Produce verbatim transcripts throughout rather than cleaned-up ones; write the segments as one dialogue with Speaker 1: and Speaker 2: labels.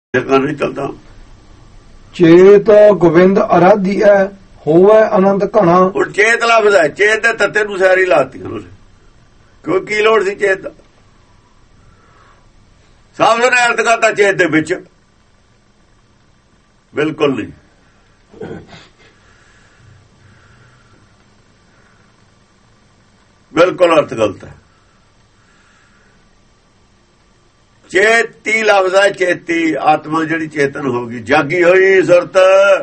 Speaker 1: नहीं चलता।
Speaker 2: चेत गोविंद आराध्य होवे आनंद घना।
Speaker 1: और चेत लफ्ज है, चेत दे तत्ते नूं सारी लाती उन्होंने, क्यों की लोड़ सी चेत दा? साफ ने अर्थ करता चेत दे विच, बिल्कुल नहीं। बिल्कुल अर्थ गलत है। चेती लफ्ज है, चेती आत्मा जिहड़ी चेतन होगी, जागी हुई सुरत,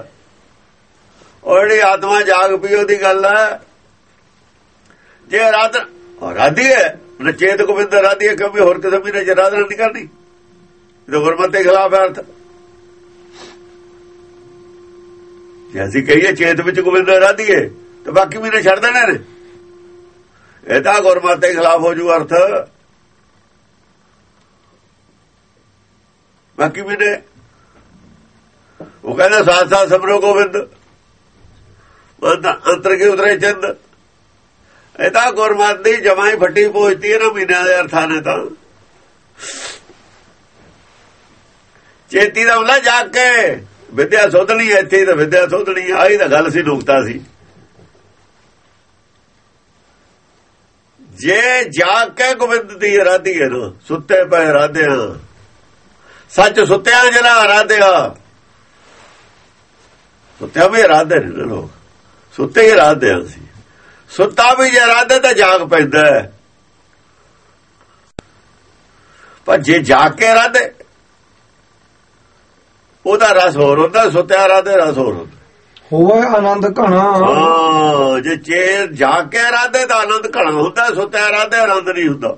Speaker 1: और जिहड़ी आत्मा जाग पई ओदी गल है। जे आराधना आराधी है न चेत गोविंद आराधी है, क्योंकि होर किसी भी ने आराधना नहीं करनी, तो गुरमत के खिलाफ है अर्थ। जे असीं कहिए चेत विच गोविंद आराधी है तो बाकी भी ने छड़ देने ने, ये तो गुरमत के खिलाफ हो जू अर्थ। बाकी भी ने वो कहना साथ साथ समरो गोविंद, अंतर के उतरे चंद, ये गुरमत की जमाई फटी पहुंचती है ना महीनों के अर्थां ने। तो चेती का मतलब जाग के विद्या सोधनी है, इत्थे तो विद्या सोधनी आई तो गल सी, नुकता सी। जे जाग के गोविंद की आराधी है ना, सुते पे आराध्या सच सुत्या जरा आराध्या, सुत्या भी आराधे ने लोग, सुते ही आराधे सी। सुता भी जे आराधे तो जाग पैंदा है, पर जे जाग के आराधे ओदा रस होर होंदा, सुत्या आराधे रस होर होंदा।
Speaker 2: होवे आनंद घना।
Speaker 1: हाँ, जे चेत जाग के आराधे तो आनंद घना होंदा, सुत्या आराधे आनंद नहीं होंदा।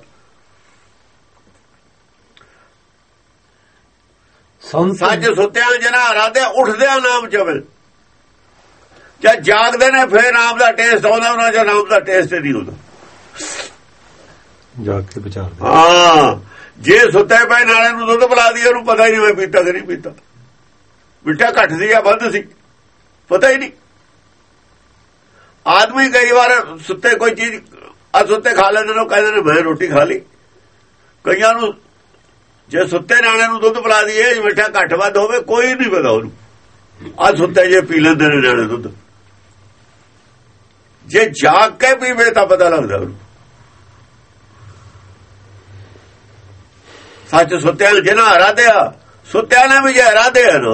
Speaker 1: सच सुत्या जना आराधे उठद्या नाम चवे, जब जागदे ने फिर नाम का टेस्ट आउंदा, उन्हां च नाम का टेस्ट नहीं होंदा।
Speaker 2: जाग के विचार
Speaker 1: हाँ, जे सुते पे नाले नूं दुध पिला दिया, उन्हें पता ही नहीं मैं पीता कि नहीं पीता, मिठा घट सी या बंद सी, पता ही नहीं। आदमी कई बार सुते कोई चीज असुते खा लेंदे ने, कहंदे ने मैं रोटी खा ली। कईयां नूं जे सुते नाले नूं दुध पिला दीए, मिठा घट वध होवे, कोई नहीं पता उन्हें। आ सुते जे पी लेंदे ने नाले दुध, जे जाग के पीवे तां पता लगदा उन्हें। सच सुत्या जिन्हां आराध्या, सुत्या ने भी जे आराध्या ना,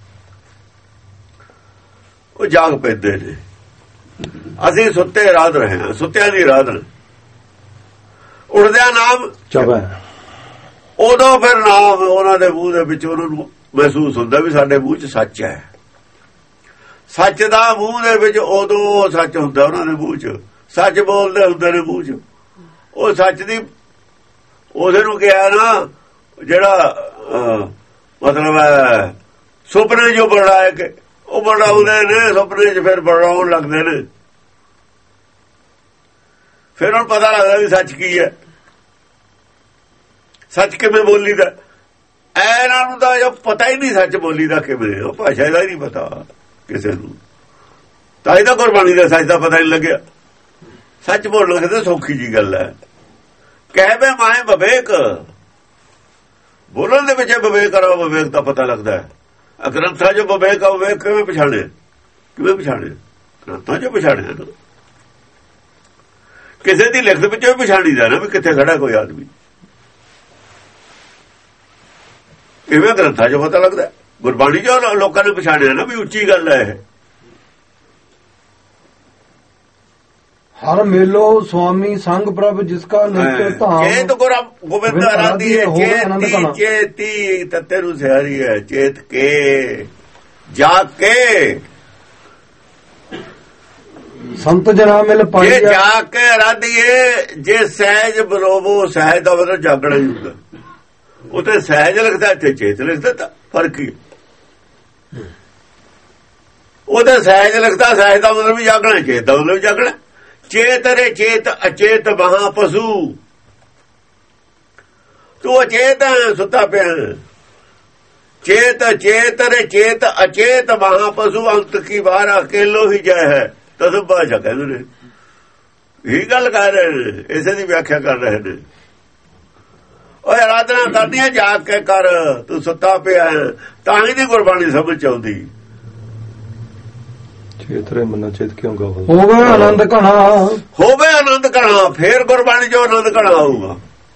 Speaker 1: वो जाग पैंदे ने। असीं सुते आराध रहे हैं, सुत्या दी आराधना। उठद्या नाम
Speaker 2: चवे,
Speaker 1: उदों फिर नाम उन्हां दे मूंह दे विच उन्हां नूं महसूस हुंदा भी साडे मूंह च सच है। सच दा मूंह दे विच उदों सच हुंदा, उन्हां दे मूंह च सच बोलदे हुंदे ने मूंह च। ਉਹ सच दी ਉਹਦੇ ਨੂੰ ਕਿਹਾ ਨਾ, ਜਿਹੜਾ ਮਤਲਬ ਹੈ ਸੁਪਨੇ ਜੋ ਬਣਾਏ ਕਿ ਉਹ ਬਣਾਉਂਦੇ ਨੇ, ਸੁਪਨੇ 'ਚ ਫਿਰ ਬਣਾਉਣ ਲੱਗਦੇ ਨੇ, ਫਿਰ ਉਹਨੂੰ ਪਤਾ ਲੱਗਦਾ ਵੀ ਸੱਚ ਕੀ ਹੈ, ਸੱਚ ਕਿਵੇਂ ਬੋਲੀ ਦਾ। ਇਹਨਾਂ ਨੂੰ ਤਾਂ ਜੋ ਪਤਾ ਹੀ ਨਹੀਂ ਸੱਚ ਬੋਲੀ ਦਾ ਕਿਵੇਂ, ਉਹ ਭਾਸ਼ਾ ਦਾ ਹੀ ਨਹੀਂ ਪਤਾ ਕਿਸੇ ਨੂੰ, ਤਾਂ ਇਹਦਾ ਗੁਰਬਾਣੀ ਦਾ ਸੱਚ ਦਾ ਪਤਾ ਨਹੀਂ ਲੱਗਿਆ। ਸੱਚ ਬੋਲਣਾ ਕਿਤੇ ਸੌਖੀ ਜੀ ਗੱਲ ਹੈ। ਕਹਿਵੇ ਮਾਏ ਵਿਵੇਕ, ਬੋਲਣ ਦੇ ਵਿੱਚ ਵਿਵੇਕ ਕਰੋ, ਵਿਵੇਕ ਦਾ ਪਤਾ ਲੱਗਦਾ ਹੈ। ਗ੍ਰੰਥਾਂ 'ਚ ਵਿਵੇਕ ਆ, ਵਿਵੇਕ ਕਿਵੇਂ ਪਛਾਣੇ, ਕਿਵੇਂ ਪਛਾਣੇ? ਗ੍ਰੰਥਾਂ 'ਚ ਪਛਾਣਿਆ ਨਾ, ਕਿਸੇ ਦੀ ਲਿਖਤ ਵਿੱਚੋਂ ਵੀ ਪਛਾਣੀਦਾ ਨਾ ਵੀ ਕਿੱਥੇ ਖੜਾ ਕੋਈ ਆਦਮੀ, ਕਿਵੇਂ ਗ੍ਰੰਥਾਂ 'ਚ ਪਤਾ ਲੱਗਦਾ। ਗੁਰਬਾਣੀ 'ਚ ਲੋਕਾਂ ਨੇ ਪਛਾਣਿਆ ਨਾ ਵੀ ਉੱਚੀ ਗੱਲ ਹੈ ਇਹ।
Speaker 2: हर मेलो स्वामी संग प्रभ जिसका नित्य धाम।
Speaker 1: चेत गोविंद आराधी है, चेती चेती तत्ते नूं सिहारी है, चेत के जाग के
Speaker 2: संत जना मिल पाई।
Speaker 1: जे जाग के आराधी है, जे सहज बलोबो, सहज का मतलब जागना ही होंदा। उते सहज लिखता, इत्थे चेत लिखता, फर्क ही। उते सहज लिखता, सहज का मतलब भी जागना, चेत का मतलब जागना। चेत रे चेत अचेत महा पशु, तू अचेत है सुता पे। चेत चेत रे चेत अचेत महा पशु, अंत की बार अकेलो ही जय है। तसम भाषा कहते ने, यही गल कर रहे हैं, इसे की व्याख्या कर रहे हैं। ਓਏ ਆਰਾਧਨਾ ਕਰਨੀ ਹੈ ਜਾਗ ਕੇ ਕਰ, ਤੂੰ ਸੁੱਤਾ ਪਿਆ ਤਾਂ ਹੀ ਨਹੀਂ ਗੁਰਬਾਣੀ ਸਮਝ ਆਉਂਦੀ।
Speaker 3: ਚੇਤਰੇ ਮਨ ਚੇਤ ਕਿਉਂ ਗਾ
Speaker 2: ਹੋਵੇ ਆਨੰਦ ਘਣਾ,
Speaker 1: ਹੋਵੇ ਆਨੰਦ ਘਣਾ, ਫੇਰ ਗੁਰਬਾਣੀ ਜੋ ਆਨੰਦ ਘਣਾ ਆਊਗਾ।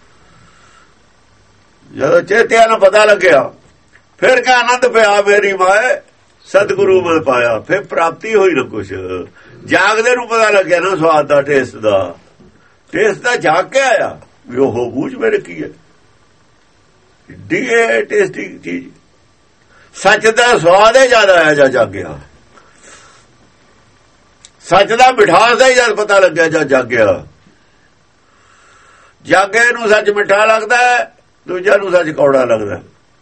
Speaker 1: ਜਦੋਂ ਚੇਤਿਆ ਨੂੰ ਪਤਾ ਲੱਗਿਆ ਫਿਰ ਕਿਆ ਆਨੰਦ ਪਿਆ ਮੇਰੀ ਮਾਏ ਸਤਿਗੁਰੂ ਮੈਂ ਪਾਇਆ, ਫਿਰ ਪ੍ਰਾਪਤੀ ਹੋਈ ਨਾ ਕੁਛ। ਜਾਗਦੇ ਨੂੰ ਪਤਾ ਲੱਗਿਆ ਨਾ ਸਵਾਦ ਦਾ, ਟੇਸਟ ਦਾ, ਟੇਸਟ ਦਾ ਜਾਗ ਕੇ ਆਇਆ ਵੀ ਉਹ ਬੂਝ ਮੇਰੇ ਕੀ ਹੈ, ਡੀਏ ਟੇਸਟੀ ਚੀਜ਼। ਸੱਚ ਦਾ ਸਵਾਦ ਹੈ ਜ਼ਿਆਦਾ ਆਇਆ ਜਾਂ ਜਾਗਿਆ, ਸੱਚ ਦਾ ਮਿਠਾਸ ਹੈ ਜਦ ਪਤਾ ਲੱਗਿਆ ਜਾਂ ਜਾਗਿਆ। ਜਾਗੇ ਨੂੰ ਸੱਚ ਮਿੱਠਾ ਲੱਗਦਾ, ਦੂਜਿਆਂ ਨੂੰ ਸੱਚ ਕੌੜਾ ਲੱਗਦਾ।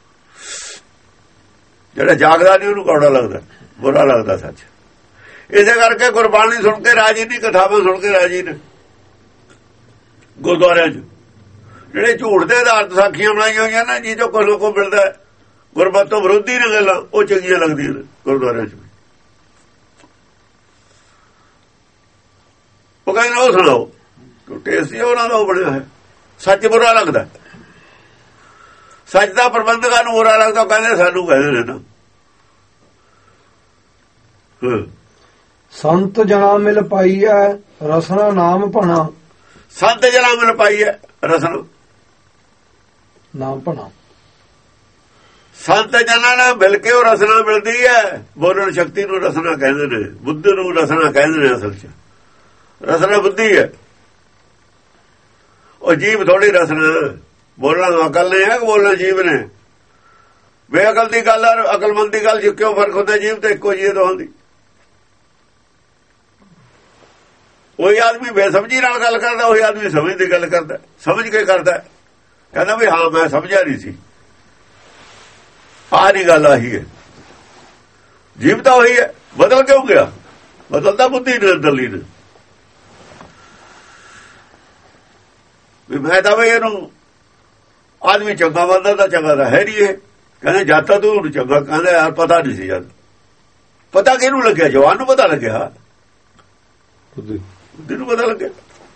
Speaker 1: ਜਿਹੜਾ ਜਾਗਦਾ ਨਹੀਂ ਉਹਨੂੰ ਕੌੜਾ ਲੱਗਦਾ, ਬੁਰਾ ਲੱਗਦਾ ਸੱਚ। ਇਸੇ ਕਰਕੇ ਗੁਰਬਾਣੀ ਸੁਣ ਕੇ ਰਾਜੀ ਨਹੀਂ, ਕਥਾਵਾਂ ਸੁਣ ਕੇ ਰਾਜੀ ਨੇ। ਗੁਰਦੁਆਰਿਆਂ 'ਚ ਜਿਹੜੇ ਝੂਠ ਦੇ ਆਧਾਰ ਸਾਖੀਆਂ ਬਣਾਈਆਂ ਹੋਈਆਂ ਨਾ, ਜੀ ਜੋ ਕੋਲੋਂ ਕੋ ਮਿਲਦਾ ਗੁਰਮਤਿ ਤੋਂ ਵਿਰੋਧੀ ਨੇ ਗੱਲਾਂ, ਉਹ ਚੰਗੀਆਂ ਲੱਗਦੀਆਂ ਨੇ ਗੁਰਦੁਆਰਿਆਂ 'ਚ। ਉਹ ਕਹਿੰਦੇ ਉਹ ਸੁਣਾਓ, ਟੇਸਟ ਹੀ ਉਹਨਾਂ ਦਾ ਉਹ ਬਣਿਆ ਹੈ। ਸੱਚ ਬੁਰਾ ਲੱਗਦਾ, ਸੱਚ ਦਾ ਪ੍ਰਬੰਧਕਾਂ ਨੂੰ ਬੁਰਾ ਲੱਗਦਾ, ਕਹਿੰਦੇ ਸਾਨੂੰ ਕਹਿੰਦੇ ਨੇ ਨਾ।
Speaker 2: ਸੰਤ ਜਨਾ ਮਿਲ ਪਾਈ ਹੈ ਰਸਨਾ ਨਾਮ ਭਣਾ,
Speaker 1: ਸੰਤ ਜਨਾ ਮਿਲ ਪਾਈ ਹੈ ਰਸਨਾ
Speaker 2: ਨਾਮ ਭਣਾ।
Speaker 1: ਸੰਤ ਜਨਾਂ ਨਾਲ ਮਿਲ ਕੇ ਉਹ ਰਸਨਾ ਮਿਲਦੀ ਹੈ। ਬੋਲਣ ਸ਼ਕਤੀ ਨੂੰ ਰਸਨਾ ਕਹਿੰਦੇ ਨੇ, ਬੁੱਧ ਨੂੰ ਰਸਨਾ ਕਹਿੰਦੇ ਨੇ। ਅਸਲ 'ਚ ਰਸਨਾ ਬੁੱਧੀ ਹੈ, ਉਹ ਜੀਵ ਥੋੜੀ ਰਸਨਾ। ਬੋਲਣਾ ਅਕਲ ਨੇ ਹੈ, ਬੋਲਣਾ ਜੀਵ ਨੇ। ਬੇਅਕਲ ਦੀ ਗੱਲ ਔਰ ਅਕਲਮੰਦ ਦੀ ਗੱਲ 'ਚ ਕਿਉਂ ਫਰਕ ਹੁੰਦਾ? ਜੀਵ ਤੇ ਇੱਕੋ ਜਿਹੀ ਦੋਹਾਂ ਦੀ। ਉਹੀ ਆਦਮੀ ਬੇਸਮਝੀ ਨਾਲ ਗੱਲ ਕਰਦਾ, ਉਹੀ ਆਦਮੀ ਸਮਝ ਦੀ ਗੱਲ ਕਰਦਾ, ਸਮਝ ਕੇ ਕਰਦਾ। ਕਹਿੰਦਾ ਵੀ ਹਾਂ ਮੈਂ ਸਮਝਿਆ ਨਹੀਂ ਸੀ। ਆਹ ਨਹੀਂ ਗੱਲ ਆਹੀ ਹੈ। ਜੀਵ ਤਾਂ ਉਹੀ ਹੈ, ਬਦਲ ਕਿਉਂ ਗਿਆ? ਬਦਲਦਾ ਬੁੱਧੀ ਨੇ, ਅੰਦਰਲੀ ਨੇ। ਵੀ ਮੈਂ ਤਾਂ ਵੀ ਇਹਨੂੰ ਆਦਮੀ ਚੰਗਾ ਬੰਦਾ ਤਾਂ ਚੰਗਾ ਤਾਂ ਹੈ ਨਹੀਂ। ਇਹ ਕਹਿੰਦੇ ਜਾਤਾ ਤੂੰ ਚੰਗਾ, ਕਹਿੰਦਾ ਯਾਰ ਪਤਾ ਨਹੀਂ ਸੀ। ਜਦ ਪਤਾ ਕਿਹਨੂੰ ਲੱਗਿਆ? ਜਵਾਨ ਨੂੰ ਪਤਾ ਲੱਗਿਆ, ਬੁੱਧੀ ਨੂੰ ਪਤਾ ਲੱਗਿਆ।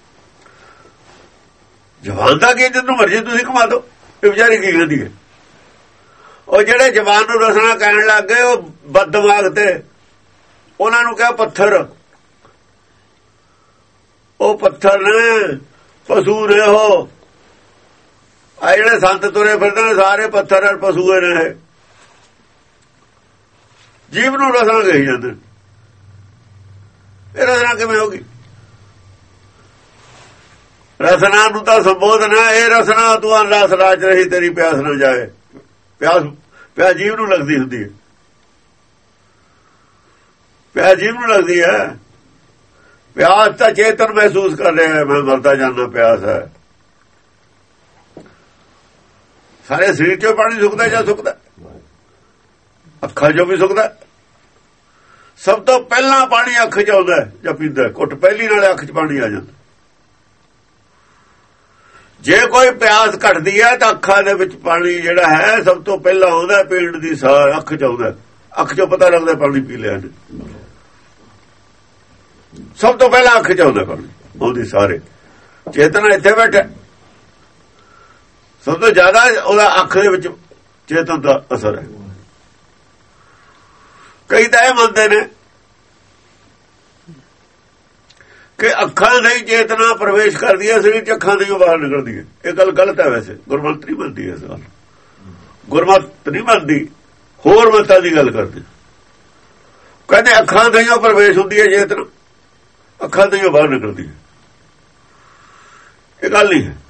Speaker 1: ਜਵਾਨ ਦਾ ਕੀ, ਜਿੰਨੂੰ ਮਰਜ਼ੀ ਤੁਸੀਂ ਕਮਾ ਦੋ। ਇਹ ਵਿਚਾਰੀ ਕੀ ਕਹਿੰਦੀ ਹੈ? ਉਹ ਜਿਹੜੇ ਜਵਾਨ ਨੂੰ ਰਸਨਾ ਕਹਿਣ ਲੱਗ ਗਏ, ਉਹ ਬਦਦਮਾਗ ਤੇ ਉਹਨਾਂ ਨੂੰ ਕਿਹਾ ਪੱਥਰ। ਉਹ ਪੱਥਰ ਨੇ, ਪਸ਼ੂ ਨੇ। ਉਹ ਆ ਜਿਹੜੇ ਸੰਤ ਤੁਰੇ ਫਿਰਦੇ ਨੇ ਸਾਰੇ ਪੱਥਰ ਔਰ ਪਸ਼ੂ ਨੇ। ਜੀਵ ਨੂੰ ਰਸਨਾ ਕਹੀ ਜਾਂਦੇ। ਇਹ ਰਸਨਾ ਕਿਵੇਂ ਹੋਗੀ? ਰਸਨਾ ਨੂੰ ਤਾਂ ਸੰਬੋਧਨ ਹੈ। ਇਹ ਰਸਨਾ ਤੂੰ ਰਸ ਰਾਜ ਰਹੀ, ਤੇਰੀ ਪਿਆਸ ਨਾ ਜਾਏ। ਪਿਆਸ ਪਿਆਸ ਜੀਵ ਨੂੰ ਲੱਗਦੀ ਹੁੰਦੀ ਹੈ। ਪਿਆਸ ਜੀਵ ਨੂੰ ਲੱਗਦੀ ਹੈ। ਪਿਆਸ ਤਾਂ ਚੇਤਨ ਮਹਿਸੂਸ ਕਰ ਰਿਹਾ, ਮੈਂ ਮਰਦਾ ਜਾਂਦਾ ਪਿਆਸ ਹੈ। ਸਾਰੇ ਸਰੀਰ ਚੋਂ ਪਾਣੀ ਸੁੱਕਦਾ ਜਾਂ ਸੁੱਕਦਾ, ਅੱਖਾਂ ਚੋਂ ਵੀ ਸੁੱਕਦਾ। ਸਭ ਤੋਂ ਪਹਿਲਾਂ ਪਾਣੀ ਅੱਖ ਚ ਆਉਂਦਾ ਜਾਂ ਪੀਂਦਾ, ਘੁੱਟ ਪਹਿਲੀ ਨਾਲੇ ਅੱਖ ਚ ਪਾਣੀ ਆ ਜਾਂਦਾ। ਜੇ ਕੋਈ ਪਿਆਸ ਘਟਦੀ ਹੈ ਤਾਂ ਅੱਖਾਂ ਦੇ ਵਿੱਚ ਪਾਣੀ ਜਿਹੜਾ ਹੈ ਸਭ ਤੋਂ ਪਹਿਲਾਂ ਆਉਂਦਾ, ਪੀਣ ਦੀ ਸਾਰ ਅੱਖ ਚ ਆਉਂਦਾ। ਅੱਖ ਚੋਂ ਪਤਾ ਲੱਗਦਾ ਪਾਣੀ ਪੀ ਲਿਆ ਨੇ। ਸਭ ਤੋਂ ਪਹਿਲਾਂ ਅੱਖ ਚ ਆਉਂਦਾ ਪਾਣੀ, ਉਹਦੀ ਸਾਰੇ। ਚੇਤਨ ਇੱਥੇ ਬੈਠਾ, ਸਭ ਤੋਂ ਜ਼ਿਆਦਾ ਉਹਦਾ ਅੱਖ ਦੇ ਵਿੱਚ ਚੇਤਨ ਦਾ ਅਸਰ ਹੈ। ਕਈ ਤਾਂ ਇਹ ਮੰਨਦੇ ਨੇ ਕਿ ਅੱਖਾਂ ਨਹੀਂ ਚੇਤਨਾ ਪ੍ਰਵੇਸ਼ ਕਰਦੀ ਹੈ ਸਰੀਰ ਚ, ਅੱਖਾਂ ਨਹੀਂ ਬਾਹਰ ਨਿਕਲਦੀ ਹੈ। ਇਹ ਗੱਲ ਗਲਤ ਹੈ। ਵੈਸੇ ਗੁਰਮਤਿ ਨਹੀਂ ਮੰਨਦੀ ਇਸ ਗੱਲ। ਗੁਰਮਤਿ ਨਹੀਂ ਮੰਨਦੀ, ਹੋਰ ਮਤਾਂ ਦੀ ਗੱਲ ਕਰਦੇ। ਕਹਿੰਦੇ ਅੱਖਾਂ ਨਹੀਂ ਪ੍ਰਵੇਸ਼ ਹੁੰਦੀ ਹੈ ਚੇਤਨਾ, ਅੱਖਾਂ ਨਹੀਂ ਬਾਹਰ ਨਿਕਲਦੀ ਹੈ। ਇਹ ਗੱਲ ਨਹੀਂ ਹੈ,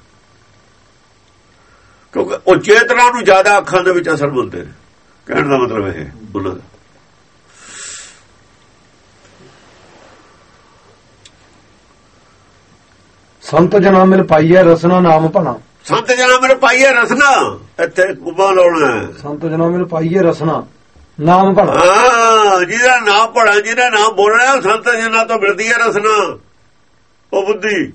Speaker 1: ਕਿਉਂਕਿ ਉਹ ਚੇਤਨਾ ਨੂੰ ਜ਼ਿਆਦਾ ਅੱਖਾਂ ਦੇ ਵਿੱਚ ਅਸਰ ਮੰਨਦੇ ਨੇ। ਕਹਿਣ ਦਾ ਮਤਲਬ ਇਹ ਉਹਨਾਂ ਦਾ।
Speaker 2: ਸੰਤ ਜਨਾ ਮਿਲ ਪਾਈਐ ਰਸਨਾ ਨਾਮ ਭਣਾ।
Speaker 1: ਸੰਤ ਜਨਾ ਮਿਲ ਪਾਈਐ ਰਸਨਾ, ਇੱਥੇ ਕੁਬਾ ਲਾਉਣਾ। ਸੰਤ
Speaker 2: ਜਨਾ ਮਿਲ ਪਾਈਐ ਰਸਨਾ ਨਾਮ ਭਣਾ।
Speaker 1: ਹਾਂ, ਜਿਹਦਾ ਨਾਮ ਭਣਾ, ਜਿਹਦਾ ਨਾਮ ਬੋਲਣਾ, ਸੰਤ ਜਨਾ ਤੋਂ ਮਿਲਦੀ ਹੈ ਰਸਨਾ। ਉਹ ਬੁੱਧੀ,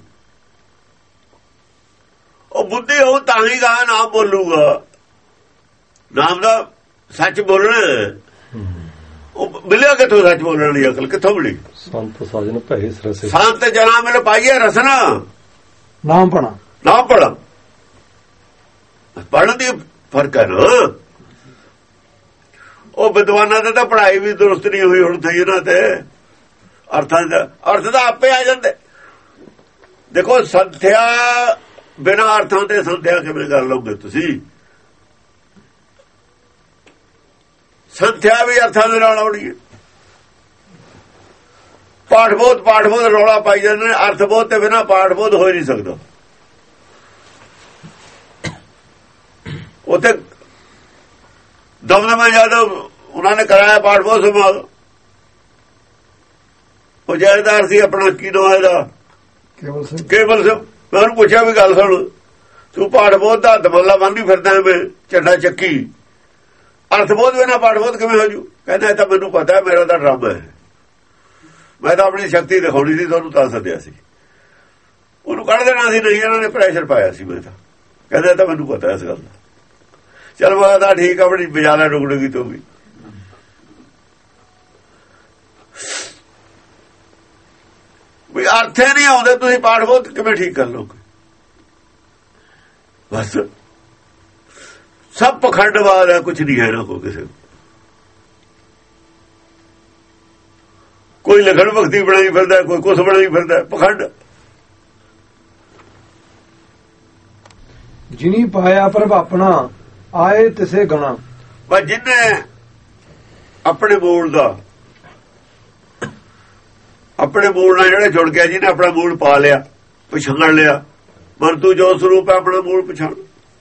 Speaker 1: ਉਹ ਬੁੱਧੀ ਉਹ ਤਾਂ ਹੀ ਗਾ ਨਾਮ ਬੋਲੂਗਾ। ਨਾਮ ਦਾ ਸੱਚ ਬੋਲਣਾ। ਉਹ ਮਿਲਿਆ ਕਿੱਥੋਂ? ਸੱਚ ਬੋਲਣ ਦੀ ਅਕਲ ਕਿੱਥੋਂ ਮਿਲੀ?
Speaker 3: ਸੰਤ ਸਾਜਨ ਭੈ ਸਰਸੇ।
Speaker 1: ਸੰਤ ਜਨਾ ਮਿਲ ਪਾਈਐ ਰਸਨਾ
Speaker 2: ਨਾਮ ਭਣਾ।
Speaker 1: ਨਾਮ ਭਣਾ ਪੜ੍ਹਨ ਦੀ ਫਰਕ ਹੈ ਨਾ। ਉਹ ਵਿਦਵਾਨਾਂ ਤੇ ਤਾਂ ਪੜ੍ਹਾਈ ਵੀ ਦੁਰਸਤ ਨਹੀਂ ਹੋਈ ਹੁਣ ਥਈ ਇਹਨਾਂ ਤੇ। ਅਰਥਾਂ ਦਾ ਅਰਥ ਤਾਂ ਆਪੇ ਆ ਜਾਂਦੇ। ਦੇਖੋ ਸੰਥਿਆ ਬਿਨਾਂ ਅਰਥਾਂ ਤੇ ਸੰਥਿਆ ਕਿਵੇਂ ਕਰ ਲਓਗੇ ਤੁਸੀਂ? ਸੰਥਿਆ ਵੀ ਅਰਥਾਂ ਦੇ ਨਾਲ ਆਉਣੀ ਹੈ। ਪਾਠ ਬੋਧ ਪਾਠ ਬੋਧ ਰੌਲਾ ਪਾਈ ਜਾਂਦੇ ਨੇ, ਅਰਥ ਬੋਧ ਤੇ ਬਿਨਾਂ ਪਾਠ ਬੋਧ ਹੋ ਹੀ ਨਹੀਂ ਸਕਦਾ। ਉੱਥੇ ਦਮਦਮਾ ਯਾਦਵ ਉਹਨਾਂ ਨੇ ਕਰਾਇਆ ਪਾਠ ਬੋਧ ਸਮਾਗਮ। ਉਹ ਜੈਦਾਰ ਸੀ ਆਪਣਾ ਕੀ ਨਾਮ ਇਹਦਾ,
Speaker 2: ਕੇਵਲ ਸਿੰਘ।
Speaker 1: ਕੇਵਲ ਸਿੰਘ। ਮੈਂ ਉਹਨੂੰ ਪੁੱਛਿਆ ਵੀ ਗੱਲ ਸੁਣ, ਤੂੰ ਪਾਠ ਬੋਧ ਦਾ ਦਮਲਾ ਬੰਦੀ ਫਿਰਦਾ ਮੈਂ ਝੰਡਾ ਚੱਕੀ, ਅਰਥ ਬੋਧ ਬਿਨਾਂ ਪਾਠ ਬੋਧ ਕਿਵੇਂ ਹੋ ਜੂ? ਕਹਿੰਦਾ ਇਹ ਤਾਂ ਮੈਨੂੰ ਪਤਾ ਹੈ, ਮੇਰਾ ਤਾਂ ਡਰਾਮਾ ਹੈ, ਮੈਂ ਤਾਂ ਆਪਣੀ ਸ਼ਕਤੀ ਦਿਖਾਉਣੀ ਸੀ, ਤੁਹਾਨੂੰ ਤਾਂ ਸੱਦਿਆ ਸੀ। ਉਹਨੂੰ ਕੱਢ ਦੇਣਾ ਸੀ, ਨਹੀਂ ਇਹਨਾਂ ਨੇ ਪ੍ਰੈਸ਼ਰ ਪਾਇਆ ਸੀ। ਮੈਂ ਤਾਂ ਕਹਿੰਦਾ ਤਾਂ ਮੈਨੂੰ ਪਤਾ ਇਸ ਗੱਲ ਦਾ। ਚਲ ਮੈਂ ਤਾਂ ਠੀਕ ਆਪਣੀ ਬਜਾ ਲੈ ਰੁਕੜਗੀ ਤੋਂ ਵੀ। ਵੀ ਅਰਥੇ ਨਹੀਂ ਆਉਂਦੇ, ਤੁਸੀਂ ਪਾਠ ਬੋਧ ਕਿਵੇਂ ਠੀਕ ਕਰ ਲਓਗੇ? ਬਸ ਸਭ ਪਖੰਡਵਾਦ ਹੈ, ਕੁਛ ਨਹੀਂ ਹੈ ਨਾ ਕੋ ਕਿਸੇ। ਕੋਈ ਲਖਣ ਭਗਤੀ ਬਣਾਈ ਫਿਰਦਾ, ਕੋਈ ਕੁਛ ਬਣਾਈ ਫਿਰਦਾ, ਪਖੰਡ।
Speaker 2: ਜਿਨੀ ਪਾਇਆ ਪ੍ਰਭ ਆਪਣਾ ਆਏ ਤਿਸੇ ਗਣਾ।
Speaker 1: ਬਸ ਜਿਹਨੇ ਆਪਣੇ ਮੂਲ ਦਾ, ਆਪਣੇ ਮੂਲ ਨਾਲ ਜਿਹੜੇ ਜੁੜ ਗਿਆ, ਜਿਹਨੇ ਆਪਣਾ ਮੂਲ ਪਾ ਲਿਆ, ਪਛਾਣ ਲਿਆ, ਮਨ ਤੂੰ ਜੋ ਸਰੂਪ ਹੈ ਆਪਣਾ ਮੂਲ ਪਛਾਣ,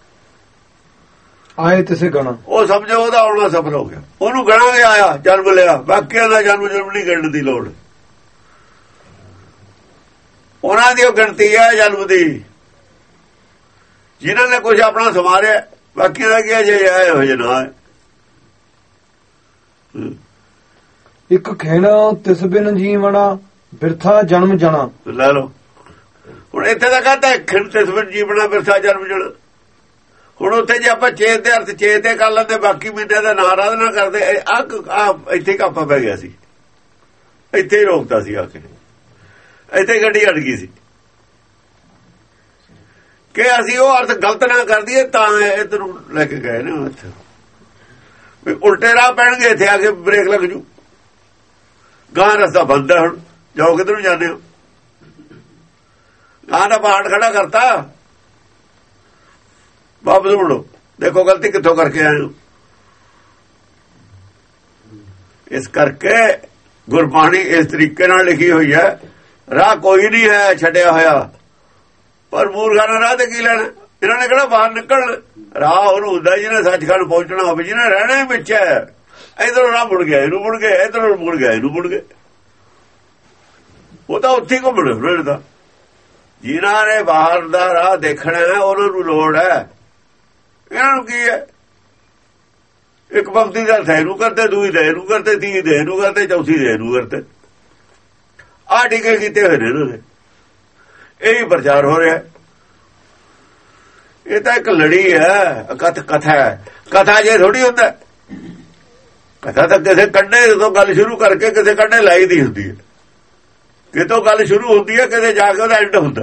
Speaker 2: ਆਏ ਤਿਸੇ ਗਣਾ, ਉਹ
Speaker 1: ਸਮਝੋ ਉਹਦਾ ਆਉਣਾ ਸਫਲ ਹੋ ਗਿਆ। ਉਹਨੂੰ ਗਣਾ ਵੀ ਆਇਆ, ਜਨਮ ਲਿਆ। ਬਾਕੀਆਂ ਦਾ ਜਨਮ ਜਨਮ ਨਹੀਂ ਗਿਣਨ ਦੀ ਲੋੜ, ਉਹਨਾਂ ਦੀ ਉਹ ਗਿਣਤੀ ਹੈ ਜਨਮ ਦੀ। ਜਿਨ੍ਹਾਂ ਨੇ ਕੁਝ ਆਪਣਾ ਸਮਾਰਿਆ, ਬਾਕੀਆਂ ਦਾ ਕੀ ਜੇ ਆਏ ਹੋ ਜੇ ਨਾ।
Speaker 2: ਇੱਕ ਖੇਣਾ ਤਿਸ ਬਿਨ ਜੀਵਣਾ ਬਿਰਥਾ ਜਨਮ ਜਣਾ।
Speaker 1: ਲੈ ਲਓ ਹੁਣ ਇੱਥੇ ਤਾਂ ਕਹਿੰਦਾ ਖਿਣ ਤਿਸ ਬਿਨ ਜੀਵਣਾ ਬਿਰਥਾ ਜਨਮ ਜਣਾ। ਹੁਣ ਉੱਥੇ ਜੇ ਆਪਾਂ ਚੇਤ ਦੇ ਅਰਥ ਚੇਤ ਤੇ ਕਰ ਲੈਂਦੇ, ਬਾਕੀ ਮਹੀਨਿਆਂ ਦਾ ਨਾਂ ਰਾਧ ਨਾ ਕਰਦੇ, ਆ ਇੱਥੇ ਕਾਪਾ ਪੈ ਗਿਆ ਸੀ, ਇੱਥੇ ਹੀ ਰੋਕਤਾ ਸੀ ਆ ਕੇ, ਇੱਥੇ ਗੱਡੀ ਅੜ ਗਈ ਸੀ ਕਿ ਅਸੀਂ ਉਹ ਅਰਥ ਗਲਤ ਨਾ ਕਰ ਦਈਏ, ਤਾਂ ਇੱਧਰ ਨੂੰ ਲੈ ਕੇ ਗਏ ਨੇ। ਇੱਥੇ ਵੀ ਉਲਟੇ ਰਾਹ ਪੈਣਗੇ, ਇੱਥੇ ਆ ਕੇ ਬ੍ਰੇਕ ਲੱਗ ਜੂ। ਗਾਂ ਰਸਤਾ ਬੰਦ ਹੈ, ਹੁਣ ਜਾਓ ਕਿੱਧਰ ਨੂੰ ਜਾਂਦੇ ਹੋ? ਗਾਂ ਦਾ ਪਹਾੜ ਖੜਾ ਕਰਤਾ, ਵਾਪਸ ਮੁੜੋ, ਦੇਖੋ ਗਲਤੀ ਕਿੱਥੋਂ ਕਰਕੇ ਆਏ ਹੋ। ਇਸ ਕਰਕੇ ਗੁਰਬਾਣੀ ਇਸ ਤਰੀਕੇ ਨਾਲ ਲਿਖੀ ਹੋਈ ਹੈ, ਰਾਹ ਕੋਈ ਨਹੀਂ ਹੈ ਛੱਡਿਆ ਹੋਇਆ, ਪਰ ਮੂਰਖਾਂ ਨੇ ਰਾਹ ਤੇ ਕੀ ਲੈਣਾ? ਇਹਨਾਂ ਨੇ ਕਿਹੜਾ ਬਾਹਰ ਨਿਕਲਣਾ? ਰਾਹ ਉਹਨੂੰ ਹੁੰਦਾ ਜਿਹਨੇ ਸੱਚਖੰਡ ਪਹੁੰਚਣਾ ਹੋਵੇ, ਜਿਹਨੇ ਰਹਿਣਾ ਵਿੱਚ ਹੈ। ਇਧਰੋਂ ਰਾਹ ਮੁੜ ਗਿਆ, ਇਹਨੂੰ ਮੁੜ ਗਏ, ਇਧਰੋਂ ਮੁੜ ਗਿਆ, ਇਹਨੂੰ ਮੁੜ ਗਏ। ਉਹ ਤਾਂ ਉੱਥੇ ਹੀ ਘੁੰਮਣਾ ਉਹਨਾਂ ਦਾ। ਜਿਨ੍ਹਾਂ ਨੇ ਬਾਹਰ ਦਾ ਰਾਹ ਦੇਖਣਾ ਹੈ, ਉਹਨਾਂ ਨੂੰ ਲੋੜ ਹੈ। ਇਹਨਾਂ ਨੂੰ ਕੀ ਹੈ? ਇੱਕ ਭਗਤੀ ਦਾ ਇਹਨੂੰ ਕਰਦੇ, ਦੂਈ ਦੇ ਇਹਨੂੰ ਕਰਦੇ, ਤੀਜੀ ਦੇ ਇਹਨੂੰ ਕਰਦੇ, ਚੌਥੀ ਦੇ ਇਹਨੂੰ ਕਰਦੇ। ਆਹ ਟੀਕੇ ਕੀਤੇ ਹੋਏ ਨੇ ਇਹਨਾਂ ਨੇ, ਇਹੀ ਪ੍ਰਚਾਰ ਹੋ ਰਿਹਾ। ਇਹ ਤਾਂ ਇੱਕ ਲੜੀ ਹੈ, ਕਥ ਕਥਾ ਹੈ। ਕਥਾ ਜੇ ਥੋੜੀ ਹੁੰਦਾ, ਕਥਾ ਤਾਂ ਕਿਸੇ ਕੰਢੇ ਤੋਂ ਗੱਲ ਸ਼ੁਰੂ ਕਰਕੇ ਕਿਸੇ ਕੰਢੇ ਲਾਈ ਦੀ ਹੁੰਦੀ ਹੈ। ਕਿਤੋਂ ਗੱਲ ਸ਼ੁਰੂ ਹੁੰਦੀ ਹੈ, ਕਿਤੇ ਜਾ ਕੇ ਉਹਦਾ ਐਂਡ ਹੁੰਦਾ।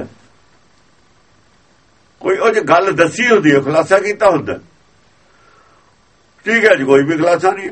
Speaker 1: ਕੋਈ ਉਹ ਜੇ ਗੱਲ ਦੱਸੀ ਹੁੰਦੀ ਹੈ, ਖੁਲਾਸਾ ਕੀਤਾ ਹੁੰਦਾ। ਠੀਕ ਹੈ ਜੀ, ਕੋਈ ਵੀ ਖੁਲਾਸਾ ਨਹੀਂ।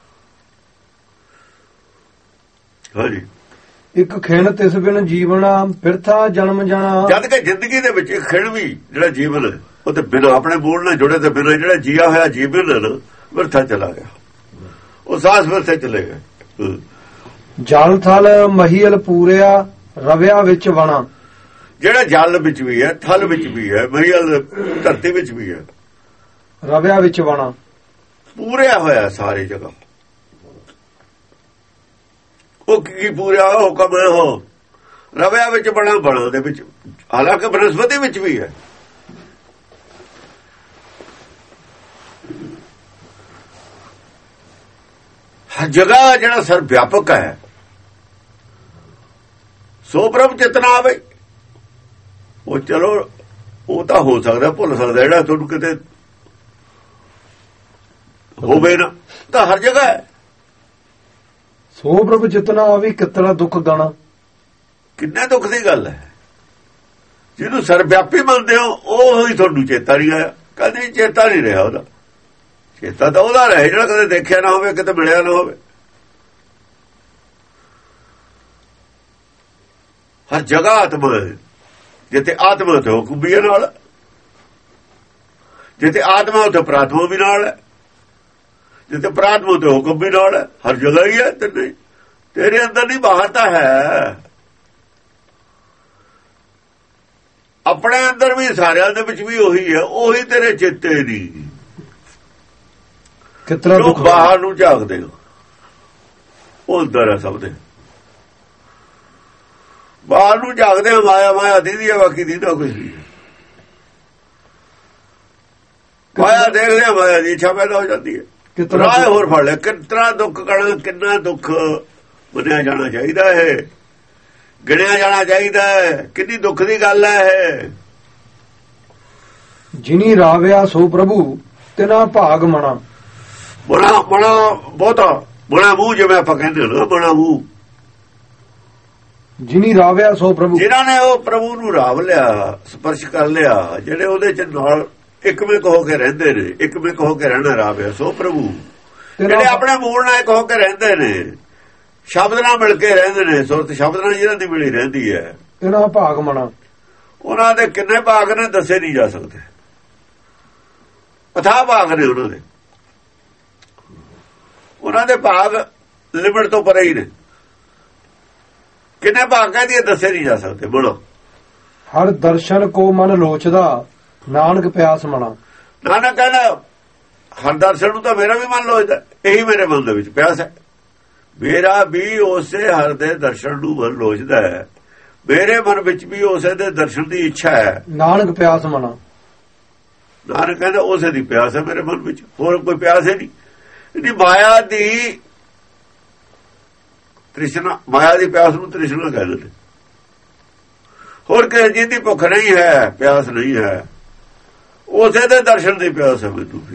Speaker 1: ਹਾਂਜੀ,
Speaker 2: ਇੱਕ ਖਿਣ ਤਿਸ ਬਿਨ ਜੀਵਣਾ ਬਿਰਥਾ ਜਨਮ ਜਾਣਾ।
Speaker 1: ਜਦ ਕਿ ਜ਼ਿੰਦਗੀ ਦੇ ਵਿੱਚ ਇੱਕ ਖਿਣ ਵੀ ਜਿਹੜਾ ਜੀਵਨ ਹੈ, ਉਹ ਤੇ ਬਿਨਾਂ ਆਪਣੇ ਮੂਲ ਨਾਲ ਜੁੜੇ ਤੇ ਬਿਨਾਂ ਜਿਹੜਾ ਜੀਆ ਹੋਇਆ ਜੀਵਨ ਨਾ ਬਿਰਥਾ ਚਲਾ ਗਿਆ, ਉਹ ਸਾਸ ਬਿਰਥੇ ਚਲੇ ਗਏ।
Speaker 2: ਜਲ ਥਲ ਮਹੀਲ ਪੂਰਿਆ ਰਵਿਆ ਵਿੱਚ ਵਣਾ।
Speaker 1: ਜਿਹੜਾ ਜਲ ਵਿੱਚ ਵੀ ਹੈ, ਥਲ ਵਿੱਚ ਵੀ ਹੈ, ਮਹੀਲ ਧਰਤੀ ਵਿੱਚ ਵੀ ਹੈ,
Speaker 2: ਰਵਿਆ ਵਿੱਚ ਵਣਾ,
Speaker 1: ਪੂਰਿਆ ਹੋਇਆ ਸਾਰੀ ਜਗ੍ਹਾ। ਉਹ ਕੀ ਪੂਰਿਆ ਹੁਕਮ ਹੈ, ਉਹ ਰਵਿਆ ਵਿੱਚ ਬਣਾ, ਬਣਾ ਦੇ ਵਿੱਚ, ਹਾਲਾਂਕਿ ਬਨਸਪਤੀ ਵਿੱਚ ਵੀ ਹੈ। ਹਰ ਜਗ੍ਹਾ ਜਿਹੜਾ ਸਰ ਵਿਆਪਕ ਹੈ, ਸੋ ਪ੍ਰਭ ਚੇਤਨਾ ਆਵੇ। ਉਹ ਚਲੋ ਉਹ ਤਾਂ ਹੋ ਸਕਦਾ, ਭੁੱਲ ਸਕਦਾ, ਜਿਹੜਾ ਤੁਹਾਨੂੰ ਕਿਤੇ ਹੋਵੇ ਨਾ, ਤਾਂ ਹਰ ਜਗ੍ਹਾ ਹੈ।
Speaker 2: ਸੋ ਪ੍ਰਭ ਚੇਤਨਾ ਆਵੇ, ਕਿਤਨਾ ਦੁੱਖ ਗਾਣਾ।
Speaker 1: ਕਿੰਨੇ ਦੁੱਖ ਦੀ ਗੱਲ ਹੈ। ਜਿਹਨੂੰ ਸਰਵਿਆਪੀ ਮੰਨਦੇ ਹੋ, ਉਹ ਹੀ ਤੁਹਾਨੂੰ ਚੇਤਾ ਨਹੀਂ ਆਇਆ। ਕਦੇ ਚੇਤਾ ਨਹੀਂ ਰਿਹਾ ਉਹਦਾ। ਚੇਤਾ ਤਾਂ ਉਹਦਾ ਰਹੇ ਜਿਹੜਾ ਕਦੇ ਦੇਖਿਆ ਨਾ ਹੋਵੇ, ਕਿਤੇ ਮਿਲਿਆ ਨਾ ਹੋਵੇ। ਹਰ ਜਗ੍ਹਾ ਆਤਮਾ ਹੈ। ਜਿੱਥੇ ਆਤਮਾ ਤੇ ਹੁਕਮ ਵੀ ਨਾਲ, ਜਿੱਥੇ ਆਤਮਾ ਉੱਥੇ ਪ੍ਰਾਤਮਾ ਵੀ ਨਾਲ ਹੈ, ਜਿੱਥੇ ਪ੍ਰਾਤਮਾ ਤੇ ਹੁਕਮ ਵੀ ਨਾਲ ਹੈ। ਹਰ ਜਗ੍ਹਾ ਹੀ ਹੈ। ਤੇ ਤੇਰੇ ਅੰਦਰ ਨਹੀਂ, ਬਾਹਰ ਤਾਂ ਹੈ। ਆਪਣੇ ਅੰਦਰ ਵੀ, ਸਾਰਿਆਂ ਦੇ ਵਿੱਚ ਵੀ ਉਹੀ ਹੈ। ਉਹੀ ਤੇਰੇ ਚਿੱਤੇ ਦੀ
Speaker 2: ਕਿਤਨਾ ਦੁੱਖ
Speaker 1: ਬਾਹਰ ਨੂੰ ਝਾਕਦੇ ਹੋ, ਉਹ ਅੰਦਰ ਹੈ ਸਭ ਦੇ। ਬਾਹਰ ਨੂੰ ਝਾਕਦੇ ਆ, ਮਾਇਆ ਮਾਇਆ ਦੀਦੀ ਹੈ, ਬਾਕੀ ਦੀਦਾ ਕੁਝ ਨਹੀਂ। ਮਾਇਆ ਦੇਖਦੇ ਆ, ਮਾਇਆ ਦੀ ਇੱਛਾ ਪੈਦਾ ਹੋ ਜਾਂਦੀ ਹੈ। ਰਾਹ ਹੋਰ ਫੜ ਲਿਆ। ਕਿੰਨਾ ਦੁੱਖ ਕਰਨਾ, ਕਿੰਨਾ ਦੁੱਖ ਮੰਨਿਆ ਜਾਣਾ ਚਾਹੀਦਾ ਹੈ, ਗਿਣਿਆ ਜਾਣਾ ਚਾਹੀਦਾ ਹੈ। ਕਿੰਨੀ ਦੁੱਖ ਦੀ ਗੱਲ ਹੈ ਇਹ।
Speaker 2: ਜਿਨੀ ਰਾਵਿਆ ਸੋ ਪ੍ਰਭੂ ਤਿਨਾ ਭਾਗ ਮਣਾ।
Speaker 1: ਬਣਾ ਬਣਾ ਬਹੁਤਾ ਬਣਾ ਮੂੰਹ, ਜਿਵੇਂ ਆਪਾਂ ਕਹਿੰਦੇ ਨਾ, ਬਣਾ ਮੂੰਹ।
Speaker 2: ਜਿਨੀ ਰਾਵਿਆ ਸੋ ਪ੍ਰਭੂ,
Speaker 1: ਜਿਨ੍ਹਾਂ ਨੇ ਉਹ ਪ੍ਰਭੂ ਨੂੰ ਰਾਵ ਲਿਆ, ਸਪਰਸ਼ ਕਰ ਲਿਆ, ਜਿਹੜੇ ਉਹਦੇ ਚ ਨਾਲ ਇੱਕਮਿਕ ਹੋ ਕੇ ਰਹਿੰਦੇ ਨੇ। ਇੱਕਮਿਕ ਹੋ ਕੇ ਰਹਿਣਾ ਰਾਵਿਆ ਸੋ ਪ੍ਰਭੂ, ਜਿਹੜੇ ਆਪਣੇ ਮੂਲ ਨਾਲ ਇੱਕ ਹੋ ਕੇ ਰਹਿੰਦੇ ਨੇ, ਸ਼ਬਦ ਨਾਲ ਮਿਲ ਕੇ ਰਹਿੰਦੇ ਨੇ। ਸੁਰਤ ਸ਼ਬਦ ਨਾਲ ਜਿਹਨਾਂ ਦੀ ਮਿਲੀ ਰਹਿੰਦੀ ਹੈ,
Speaker 2: ਤਿਨਾ ਭਾਗ ਮਣਾ।
Speaker 1: ਉਹਨਾਂ ਦੇ ਕਿੰਨੇ ਭਾਗ ਨੇ ਦੱਸੇ ਨਹੀਂ ਜਾ ਸਕਦੇ। ਅਥਾਹ ਭਾਗ ਨੇ ਉਹਨਾਂ ਦੇ। ਉਹਨਾਂ ਦੇ ਭਾਗ ਲਿਮਟ ਤੋਂ ਪਰੇ ਹੀ ਨੇ। ਕਿੰਨੇ ਭਾਗ ਕਹਿੰਦੀ ਦੱਸੇ ਨਹੀਂ ਜਾ ਸਕਦੇ। ਬੋਲੋ।
Speaker 2: ਹਰ ਦਰਸ਼ਨ ਕੋ ਮਨ ਲੋਚਦਾ ਨਾਨਕ ਪਿਆਸ ਮਣਾ।
Speaker 1: ਨਾਨਕ ਕਹਿੰਦਾ ਹਰ ਦਰਸ਼ਨ ਨੂੰ ਤਾਂ ਮੇਰਾ ਵੀ ਮਨ ਲੋਚਦਾ। ਇਹੀ ਮੇਰੇ ਮਨ ਦੇ ਵਿੱਚ ਪਿਆਸ ਹੈ। ਮੇਰਾ ਵੀ ਉਸੇ ਹਰ ਦੇ ਦਰਸ਼ਨ ਨੂੰ ਮਨ ਲੋਚਦਾ ਹੈ। ਮੇਰੇ ਮਨ ਵਿੱਚ ਵੀ ਉਸੇ ਦੇ ਦਰਸ਼ਨ ਦੀ ਇੱਛਾ ਹੈ।
Speaker 2: ਨਾਨਕ ਪਿਆਸ ਮਣਾ।
Speaker 1: ਨਾਨਕ ਕਹਿੰਦਾ ਉਸੇ ਦੀ ਪਿਆਸ ਹੈ ਮੇਰੇ ਮਨ ਵਿੱਚ, ਹੋਰ ਕੋਈ ਪਿਆਸ ਹੈ ਨਹੀਂ। ਇਹਦੀ ਮਾਇਆ ਦੀ ਤ੍ਰਿਸ਼ਨਾ, ਮਾਇਆ ਦੀ ਪਿਆਸ ਨੂੰ ਤ੍ਰਿਸ਼ਨਾ ਕਹਿੰਦੇ ਨੇ। ਹੋਰ ਕਿਸੇ ਜਿਹਦੀ ਭੁੱਖ ਨਹੀਂ ਹੈ, ਪਿਆਸ ਨਹੀਂ ਹੈ, ਉਸੇ ਦੇ ਦਰਸ਼ਨ ਦੀ ਪਿਆਸ ਹੈ ਮੈਨੂੰ ਵੀ।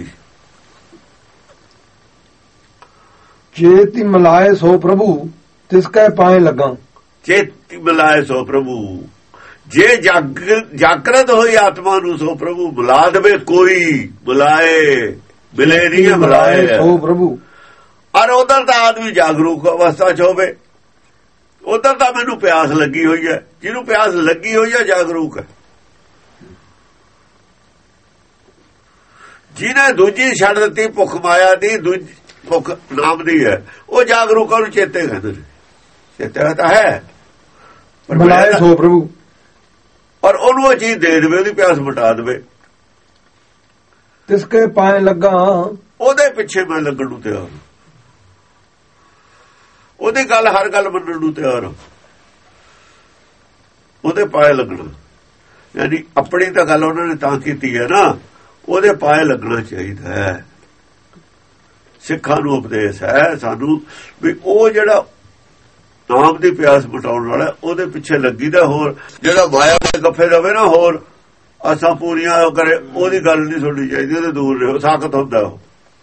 Speaker 2: ਚੇਤੀ ਮਿਲਾਏ ਸੋ ਪ੍ਰਭੂ ਤਿਸ ਕੈ ਪਾਏ ਲੱਗਾ।
Speaker 1: ਚੇਤੀ ਮਿਲਾਏ ਸੋ ਪ੍ਰਭੂ, ਜੇ ਜਾਗ ਜਾਗਰਤ ਹੋਈ ਆਤਮਾ ਨੂੰ ਸੋ ਪ੍ਰਭੂ ਮਿਲਾ ਦੇਵੇ ਕੋਈ। ਮਿਲਾਏ ਮਿਲੇ ਨਹੀਂ ਮਿਲਾਏ
Speaker 2: ਸੋ ਪ੍ਰਭੂ।
Speaker 1: ਔਰ ਉਧਰ ਤਾਂ ਆਦਮੀ ਜਾਗਰੂਕ ਅਵਸਥਾ ਚ ਹੋਵੇ। ਉਧਰ ਤਾਂ ਮੈਨੂੰ ਪਿਆਸ ਲੱਗੀ ਹੋਈ ਹੈ। ਜਿਹਨੂੰ ਪਿਆਸ ਲੱਗੀ ਹੋਈ ਹੈ ਜਾਗਰੂਕ ਹੈ। ਜਿਹਨੇ ਦੂਜੀ ਛੱਡ ਦਿੱਤੀ ਭੁੱਖ ਮਾਇਆ ਦੀ, ਦੂਜੀ ਭੁੱਖ ਨਾਮ ਦੀ ਹੈ, ਉਹ ਜਾਗਰੂਕਾਂ ਨੂੰ ਚੇਤੇ ਕਹਿੰਦੇ ਨੇ। ਚੇਤੇ ਤਾਂ ਹੈ
Speaker 2: ਮਿਲਾਏ ਸੋ ਪ੍ਰਭੂ।
Speaker 1: ਔਰ ਉਹਨੂੰ ਉਹ ਚੀਜ਼ ਦੇ ਦੇਵੇ, ਉਹਦੀ ਪਿਆਸ ਮਿਟਾ ਦੇਵੇ।
Speaker 2: ਤਿਸ ਕੇ ਪਾਏ ਲੱਗਾ,
Speaker 1: ਉਹਦੇ ਪਿੱਛੇ ਮੈਂ ਲੱਗਣ ਨੂੰ ਤਿਆਰ। ਉਹਦੀ ਗੱਲ, ਹਰ ਗੱਲ ਮੰਨਣ ਨੂੰ ਤਿਆਰ। ਉਹਦੇ ਪਾਏ ਲੱਗਣਾ, ਯਾਨੀ ਆਪਣੀ ਤਾਂ ਗੱਲ ਉਹਨਾਂ ਨੇ ਤਾਂ ਕੀਤੀ ਹੈ ਨਾ, ਉਹਦੇ ਪਾਏ ਲੱਗਣਾ ਚਾਹੀਦਾ ਹੈ। ਸਿੱਖਾਂ ਨੂੰ ਉਪਦੇਸ਼ ਹੈ ਸਾਨੂੰ ਵੀ ਉਹ ਜਿਹੜਾ ਨਾਮ ਦੀ ਪਿਆਸ ਮਿਟਾਉਣ ਵਾਲਾ, ਉਹਦੇ ਪਿੱਛੇ ਲੱਗੀਦਾ। ਹੋਰ ਜਿਹੜਾ ਮਾਇਆ ਦੇ ਗੱਫੇ ਰਵੇ ਨਾ, ਹੋਰ ਆਸਾਂ ਪੂਰੀਆਂ ਕਰੇ, ਉਹਦੀ ਗੱਲ ਨਹੀਂ ਸੁਣਨੀ ਚਾਹੀਦੀ। ਉਹਦੇ ਦੂਰ ਰਹੋ, ਸਾਖਤ ਹੁੰਦਾ ਉਹ।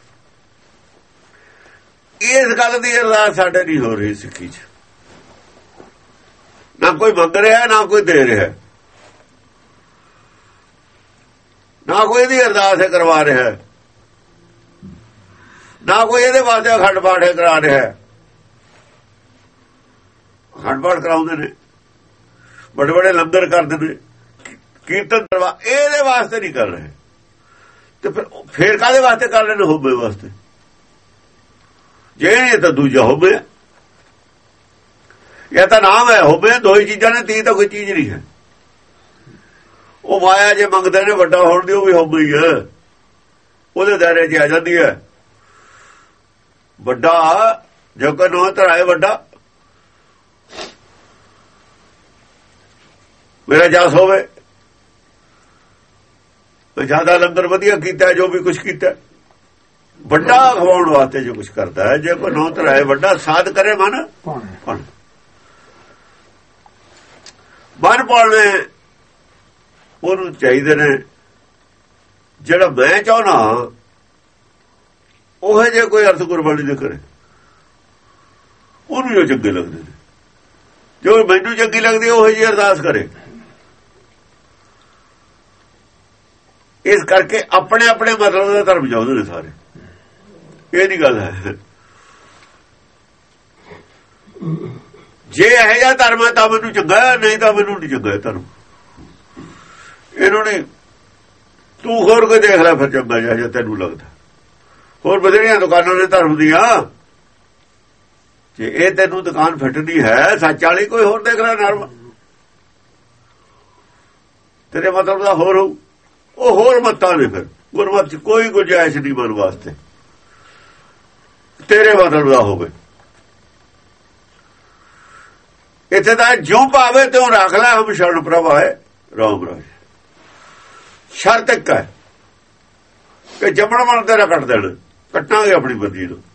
Speaker 1: ਇਸ ਗੱਲ ਦੀ ਅਰਦਾਸ ਸਾਡੇ ਨਹੀਂ ਹੋ ਰਹੀ ਸਿੱਖੀ 'ਚ। ਨਾ ਕੋਈ ਮੰਗ ਰਿਹਾ, ਨਾ ਕੋਈ ਦੇ ਰਿਹਾ, ਨਾ ਕੋਈ ਇਹਦੀ ਅਰਦਾਸ ਕਰਵਾ ਰਿਹਾ, ਨਾ ਕੋਈ ਇਹਦੇ ਵਾਸਤੇ ਅਖੰਡ ਪਾਠ ਕਰਾ ਰਿਹਾ। ਅਖੰਡ ਪਾਠ ਕਰਾਉਂਦੇ ਨੇ, ਬੜੇ ਬੜੇ ਲੰਗਰ ਕਰਦੇ ਨੇ, ਕੀਰਤਨ ਕਰਵਾ, ਇਹਦੇ ਵਾਸਤੇ ਨਹੀਂ ਕਰ ਰਹੇ। ਤੇ ਫਿਰ ਫੇਰ ਕਾਹਦੇ ਵਾਸਤੇ ਕਰ ਰਹੇ ਨੇ? ਹੋਵੇ ਵਾਸਤੇ। ਜੇ ਇਹ ਤਾਂ ਦੂਜਾ ਹੋਵੇ, ਇਹ ਤਾਂ ਨਾਮ ਹੈ। ਹੋਵੇ ਦੋ ਹੀ ਚੀਜ਼ਾਂ ਨੇ, ਤੀ ਤਾਂ ਕੋਈ ਚੀਜ਼ ਨਹੀਂ ਹੈ। ਉਹ ਮਾਇਆ ਜੇ ਮੰਗਦੇ ਨੇ ਵੱਡਾ ਹੋਣ ਦੀ, ਉਹ ਵੀ ਹੋਵੇ ਹੀ ਹੈ, ਉਹਦੇ ਦਾਇਰੇ 'ਚ ਆ ਜਾਂਦੀ ਹੈ। ਵੱਡਾ ਜੋ ਕੋਈ ਨੌ ਧਰਾਏ ਵੱਡਾ, ਮੇਰਾ ਜਸ ਹੋਵੇ, ਜਿਆਦਾ ਲੰਗਰ ਵਧੀਆ ਕੀਤਾ, ਜੋ ਵੀ ਕੁਛ ਕੀਤਾ ਵੱਡਾ ਖਵਾਉਣ ਵਾਸਤੇ ਜੋ ਕੁਛ ਕਰਦਾ ਹੈ। ਜੇ ਕੋਈ ਨੌ ਧਰਾਏ ਵੱਡਾ, ਸਾਧ ਕਰੇ ਮਨ ਕੌਣ? ਮਨ ਪਾਉਣੇ ਉਹਨੂੰ ਚਾਹੀਦੇ ਨੇ। ਜਿਹੜਾ ਮੈਂ ਚਾਹਣਾ ਉਹ ਜੇ ਕੋਈ ਅਰਥ ਗੁਰਬਾਣੀ ਦੇ ਕਰੇ, ਉਹਨੂੰ ਜੋ ਚੰਗੇ ਲੱਗਦੇ ਨੇ, ਜੋ ਮੈਨੂੰ ਚੰਗੀ ਲੱਗਦੀ ਉਹ ਜਿਹੀ ਅਰਦਾਸ ਕਰੇ। ਇਸ ਕਰਕੇ ਆਪਣੇ ਆਪਣੇ ਮਤਲਬ ਦਾ ਧਰਮ ਚਾਹੁੰਦੇ ਨੇ ਸਾਰੇ। ਇਹ ਨਹੀਂ ਗੱਲ ਹੈ। ਜੇ ਇਹ ਜਿਹਾ ਧਰਮ ਹੈ ਤਾਂ ਮੈਨੂੰ ਚੰਗਾ, ਨਹੀਂ ਤਾਂ ਮੈਨੂੰ ਨਹੀਂ ਚੰਗਾ ਧਰਮ। ਇਹਨੂੰ ਨਹੀਂ, ਤੂੰ ਹੋਰ ਕੋਈ ਦੇਖ ਲੈ ਫਿਰ ਚੰਗਾ ਜਿਹਾ ਜੇ ਤੈਨੂੰ ਲੱਗਦਾ। ਹੋਰ ਬਥੇਰੀਆਂ ਦੁਕਾਨਾਂ ਨੇ ਧਰਮ ਦੀਆਂ, ਜੇ ਇਹ ਤੈਨੂੰ ਦੁਕਾਨ ਫਿੱਟਦੀ ਹੈ ਸੱਚ ਵਾਲੀ, ਕੋਈ ਹੋਰ ਦੇਖ ਲੈ ਨਰਮ, ਤੇਰੇ ਮਤਲਬ ਦਾ ਹੋਰ ਹੋਊ। ਉਹ ਹੋਰ ਮੱਤਾਂ ਨੇ, ਫਿਰ ਗੁਰਮਤਿ ਚ ਕੋਈ ਗੁੰਜਾਇਸ਼ ਨਹੀਂ ਮਨ ਵਾਸਤੇ ਤੇਰੇ ਮਤਲਬ ਦਾ ਹੋਵੇ। ਇੱਥੇ ਤਾਂ ਜਿਉਂ ਪਾਵੇ ਤਿਉਂ ਰੱਖ ਲੈ, ਹਮ ਸ਼ਰਨ ਪ੍ਰਭ ਆਏ ਰਾਮ ਰਾਜ। ਸ਼ਰਤ ਇੱਕ ਹੈ ਕਿ ਜੰਮਣ ਮਨ ਤੇਰਾ ਕੱਟ ਦੇਣ, ਕੱਟਾਂਗੇ ਆਪਣੀ ਬੰਦੀ ਨੂੰ।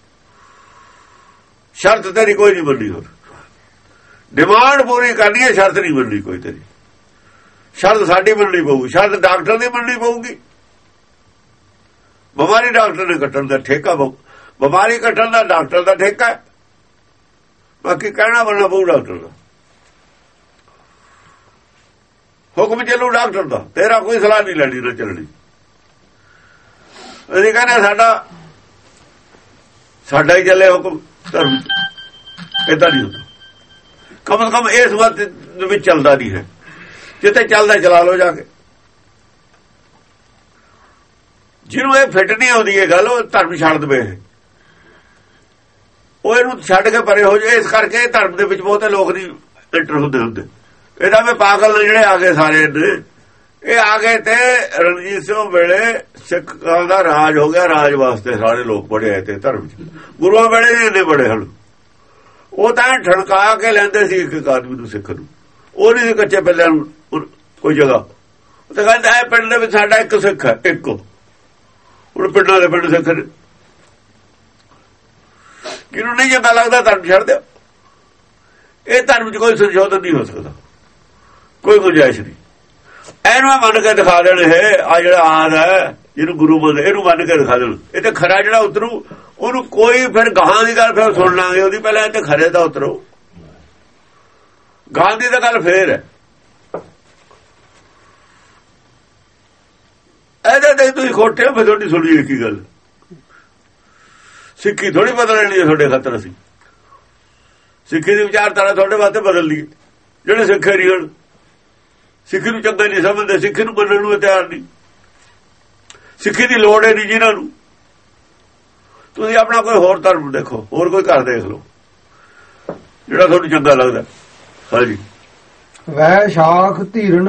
Speaker 1: ਸ਼ਰਤ ਤੇਰੀ ਕੋਈ ਨਹੀਂ ਮੰਨੀ, ਹੋਰ ਡਿਮਾਂਡ ਪੂਰੀ ਕਰਨੀ ਹੈ, ਸ਼ਰਤ ਨਹੀਂ ਮੰਨਣੀ ਕੋਈ ਤੇਰੀ। ਸ਼ਰਤ ਸਾਡੀ ਮੰਨਣੀ ਪਊਗੀ, ਸ਼ਰਤ ਡਾਕਟਰ ਦੀ ਮੰਨਣੀ ਪਊਗੀ। ਬਿਮਾਰੀ ਡਾਕਟਰ ਨੇ ਕੱਟਣ ਦਾ ਠੇਕਾ ਪਊ, ਬਿਮਾਰੀ ਕੱਟਣ ਦਾ ਡਾਕਟਰ ਦਾ ਠੇਕਾ ਹੈ। ਬਾਕੀ ਕਹਿਣਾ ਮੰਨਣਾ ਪਊ ਡਾਕਟਰ ਦਾ, ਹੁਕਮ ਚੱਲੂ ਡਾਕਟਰ ਦਾ, ਤੇਰਾ ਕੋਈ ਸਲਾਹ ਨਹੀਂ ਲੈਣੀ ਨਾ ਚੱਲਣੀ। ਅਸੀਂ ਕਹਿੰਦੇ ਸਾਡਾ ਸਾਡਾ ਹੀ ਚੱਲੇ ਹੁਕਮ, ਧਰਮ ਏਦਾਂ ਨਹੀਂ ਹੁੰਦਾ। ਕਮ ਸੇ ਕਮ ਇਸ ਵਕਤ ਵਿੱਚ ਚੱਲਦਾ ਨਹੀਂ ਹੈ, ਜਿੱਥੇ ਚੱਲਦਾ ਚਲਾ ਲਓ ਜਾ ਕੇ। ਜਿਹਨੂੰ ਇਹ ਫਿੱਟ ਨਹੀਂ ਆਉਂਦੀ ਇਹ ਗੱਲ, ਉਹ ਧਰਮ ਛੱਡ ਦੇਵੇ, ਉਹ ਇਹਨੂੰ ਛੱਡ ਕੇ ਪਰੇ ਹੋ ਜਾਏ। ਇਸ ਕਰਕੇ ਧਰਮ ਦੇ ਵਿੱਚ ਬਹੁਤੇ ਲੋਕ ਨਹੀਂ ਐਂਟਰ ਹੁੰਦੇ ਹੁੰਦੇ। ਇਹਦਾ ਵੀ ਪਾਗਲ ਨੇ ਜਿਹੜੇ ਆ ਗਏ ਸਾਰੇ ਨੇ, ਇਹ ਆ ਗਏ ਤੇ ਰਣਜੀਤ ਸਿੰਘ ਵੇਲੇ ਸਿੱਖਾਂ ਦਾ ਰਾਜ ਹੋ ਗਿਆ, ਰਾਜ ਵਾਸਤੇ ਸਾਰੇ ਲੋਕ ਬੜੇ ਆਏ ਤੇ ਧਰਮ ਚ। ਗੁਰੂਆਂ ਵੇਲੇ ਨਹੀਂ ਇੰਨੇ ਬੜੇ ਹਨ, ਉਹ ਤਾਂ ਠਣਕਾ ਕੇ ਲੈਂਦੇ ਸੀ ਇੱਕ ਆਦਮੀ ਨੂੰ, ਸਿੱਖ ਨੂੰ। ਉਹ ਨਹੀਂ ਸੀ ਕੱਚੇ ਪਹਿਲਿਆਂ ਨੂੰ ਕੋਈ ਜਗ੍ਹਾ। ਉਹ ਤਾਂ ਕਹਿੰਦਾ ਇਹ ਪਿੰਡ ਦੇ ਵਿੱਚ ਸਾਡਾ ਇੱਕ ਸਿੱਖ ਹੈ, ਇੱਕ। ਹੁਣ ਪਿੰਡਾਂ ਦੇ ਪਿੰਡ ਸਿੱਖ ਨੇ, ਕਿਹਨੂੰ ਨਹੀਂ ਚੰਗਾ ਲੱਗਦਾ ਧਰਮ ਛੱਡ ਦਿਓ। ਇਹ ਧਰਮ ਚ ਕੋਈ ਸੰਸ਼ੋਧਨ ਨਹੀਂ ਹੋ ਸਕਦਾ, ਕੋਈ ਗੁੰਜਾਇਸ਼ ਨਹੀਂ। ਇਹਨੂੰ ਮੰਨ ਕੇ ਦਿਖਾ ਦੇਣ, ਇਹ ਆ ਜਿਹੜਾ ਆਦ ਹੈ ਜਿਹਨੂੰ ਗੁਰੂ ਮੰਨਦੇ, ਇਹਨੂੰ ਮੰਨ ਕੇ ਦਿਖਾ ਦੇਣ। ਇਹ ਤੇ ਖਰਾ ਜਿਹੜਾ ਉਤਰੂ, ਉਹਨੂੰ ਕੋਈ ਫਿਰ ਗਾਹਾਂ ਦੀ ਗੱਲ ਫਿਰ ਸੁਣ ਲਾਂਗੇ ਉਹਦੀ, ਪਹਿਲਾਂ ਇਹ ਤੇ ਖਰੇ ਤਾਂ ਉਤਰੋ। ਗਾਹਾਂ ਦੀ ਤਾਂ ਗੱਲ ਫੇਰ ਹੈ। ਇਹਦੇ ਤੇ ਤੁਸੀਂ ਖੋਟੇ ਹੋ, ਫਿਰ ਤੁਹਾਡੀ ਸੁਣੀ ਇੱਕ ਹੀ ਗੱਲ। ਸਿੱਖੀ ਥੋੜੀ ਬਦਲਣੀ ਹੈ ਤੁਹਾਡੇ ਖਾਤਰ। ਅਸੀਂ ਸਿੱਖੀ ਦੀ ਵਿਚਾਰਧਾਰਾ ਤੁਹਾਡੇ ਵਾਸਤੇ ਬਦਲ ਲਈਏ। ਜਿਹੜੇ ਸਿੱਖੇ ਨਹੀਂ ਹਨ, ਸਿੱਖੀ ਨੂੰ ਚੰਗਾ ਨਹੀਂ ਸਮਝਦੇ, ਸਿੱਖੀ ਨੂੰ ਮੰਨਣ ਨੂੰ ਤਿਆਰ ਨਹੀਂ, ਸਿੱਖੀ ਦੀ ਲੋੜ ਹੈ ਨਹੀਂ ਜਿਹਨਾਂ ਨੂੰ। ਤੁਸੀਂ ਆਪਣਾ ਕੋਈ ਹੋਰ ਧਰਮ ਦੇਖੋ, ਹੋਰ ਕੋਈ ਘਰ ਦੇਖ ਲਓ ਜਿਹੜਾ ਤੁਹਾਨੂੰ ਚੰਗਾ ਲੱਗਦਾ। ਹਾਂਜੀ।
Speaker 2: ਵੈ ਸ਼ਾਖ ਧੀਰਨ